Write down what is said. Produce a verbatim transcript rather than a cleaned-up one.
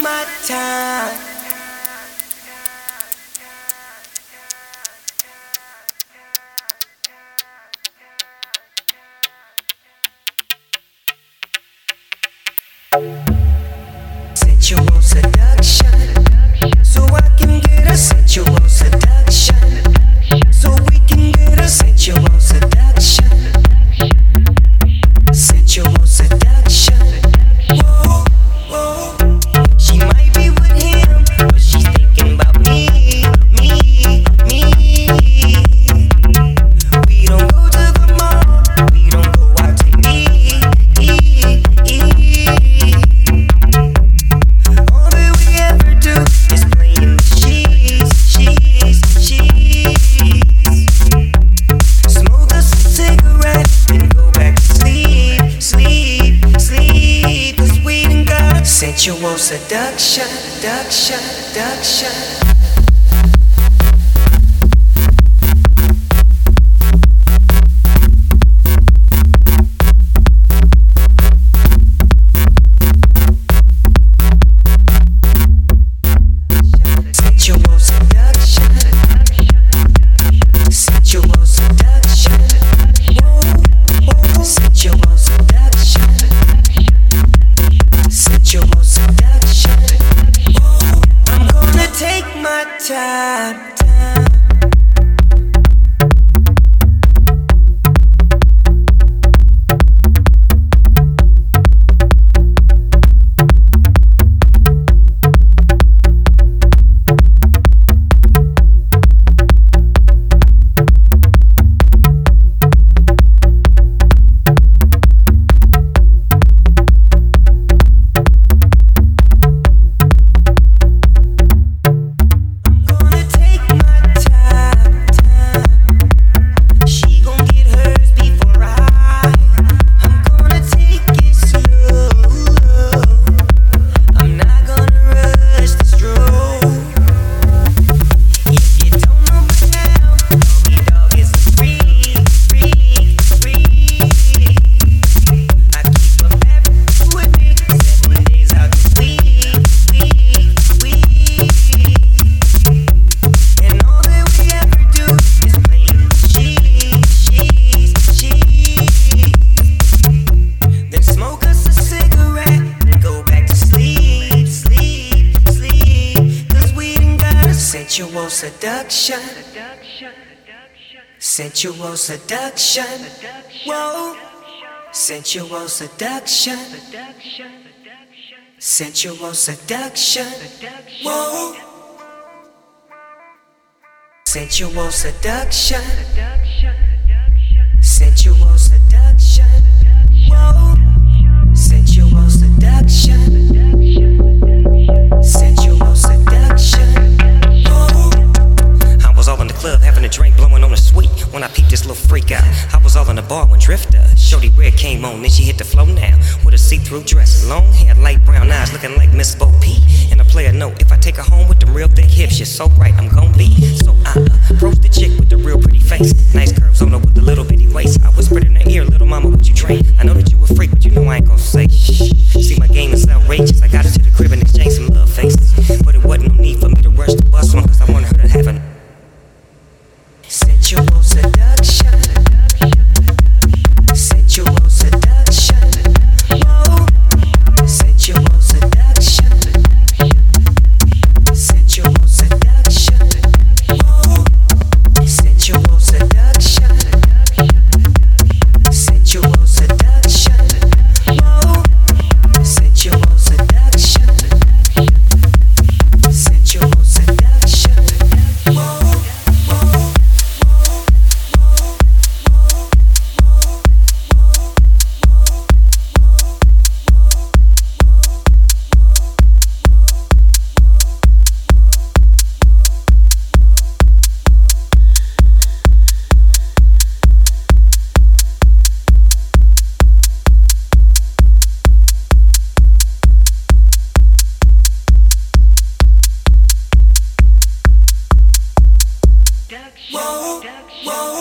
my time. Sensual seduction, so I can get a sensual seduction, so we can get a sensual seduction, sensual seduction. Whoa, whoa. She might be with him, but she's thinking about me, me, me. We don't go to the mall, we don't go out to eat, eat, eat. All that we ever do is play in the sheets, sheets, sheets. Smoke us a cigarette, then go back to sleep, sleep, sleep. 'Cause we done got sensual seduction, seduction, seduction. Sensual seduction, sensual seduction, whoa, whoa. Sensual seduction, sensual seduction, whoa. I'm gonna take my time, time. Sensual seduction, sensual seduction, whoa. Sensual seduction, sensual seduction, whoa. Sensual seduction, sensual seduction, whoa. Sensual seduction, sensual seduction. I was all in the club having a drink, blowing on the sweet when I peeped this little freak out. I was all in the bar when Drifter, Shorty Red came on, then she hit the flow now with a see-through dress, long hair, light brown eyes, looking like Miss Bo Peep. And a player note, if I take her home with them real thick hips, she's so right, I'm gon' be. So I uh, approached the chick with the real pretty face, nice curves on her with the little bitty waist. I whispered in her ear, little mama, would you drink? I know that you a freak, but you know I ain't gon' say shh. See, my game is outrageous. I got her to the crib and exchanged some love faces, but it wasn't no need for me to rush the bus one, 'cause I wanted her to have an sensual seduction, sensual seduction, whoa. Sensual seduction, sensual seduction, whoa. Sensual seduction, sensual seduction, whoa. Sensual seduction, sensual seduction, whoa. Whoa, whoa.